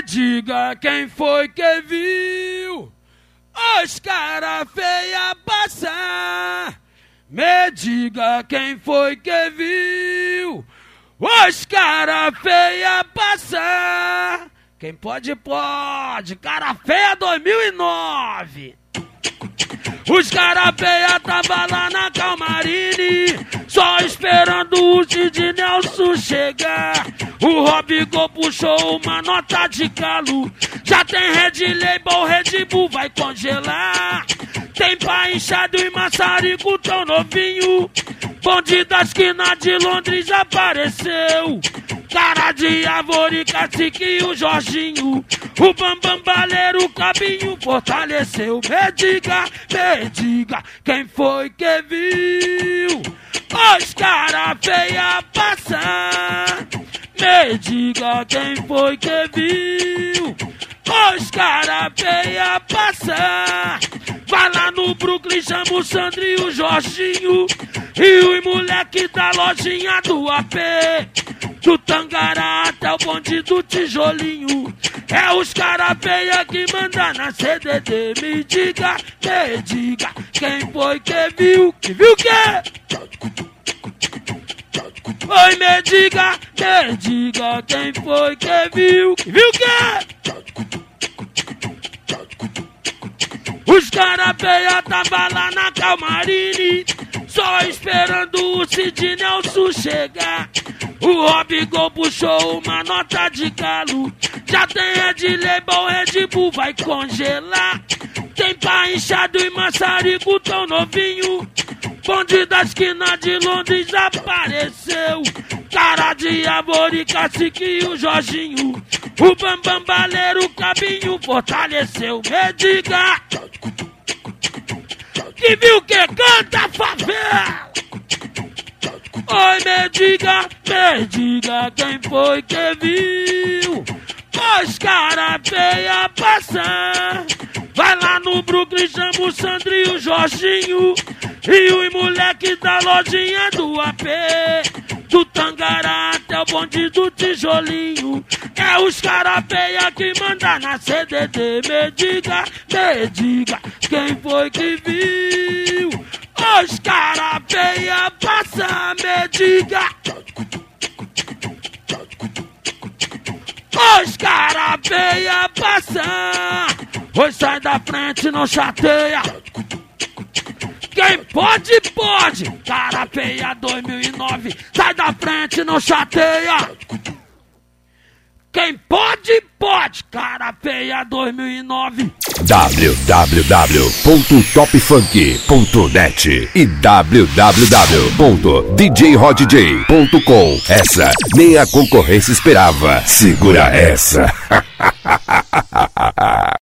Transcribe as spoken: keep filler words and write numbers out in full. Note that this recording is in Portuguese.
Me diga quem foi que viu os cara feia passar. Me diga quem foi que viu os cara feia passar. Quem pode, pode. Cara feia dois mil e nove. Os cara feia tava lá na Calmarini, só esperando o Cid Nelson chegar. O Robigol puxou uma nota de calo. Já tem Red Label, Red Bull vai congelar. Tem pai inchado e maçarico tão novinho. Bonde da esquina de Londres apareceu. Cara de Árvore, Cacique e o Jorginho. O Bambam Baleiro, o Cabinho fortaleceu. Me diga, me diga, quem foi que viu os cara feia passar? Me diga quem foi que viu os cara feia passar. Vai lá no Brooklyn, chama o Sandro e o Jorginho e os moleque da lojinha do A P. Do Tangará até o bonde do Tijolinho, é os cara feia que manda na C D D. Me diga, me diga, quem foi que viu, que viu o quê? Oi, me diga, me diga, quem foi que viu, que viu o quê? Os cara feia tava lá na Calmarini, só esperando o Cid Nelson chegar. O Robigol puxou uma nota de calo. Já tem Red Label, Red Bull vai congelar. Tem pai inchado e maçarico tão novinho. Bonde da esquina de Londres apareceu. Cara de Árvore, Cacique e o Jorginho. O Bambam Baleiro, o Cabinho fortaleceu. Me diga que viu que canta favela. Oi, me diga, me diga quem foi que viu os cara feia passar. Vai lá no Brooklyn, chama o Sandro e o Jorginho e os moleque da lojinha do A P. Do Tangará até o bonde do Tijolinho, é os cara feia que manda na C D D. Me diga, me diga, quem foi que viu os cara feia passar? Me diga, os cara feia passar. Oi, sai da frente, não chateia. Quem pode, pode. Cara feia dois mil e nove, sai da frente, não chateia. Quem pode, pode. Cara feia dois mil e nove. w w w ponto top funk ponto net e w w w ponto d j rod j ponto com. Essa nem a concorrência esperava. Segura essa.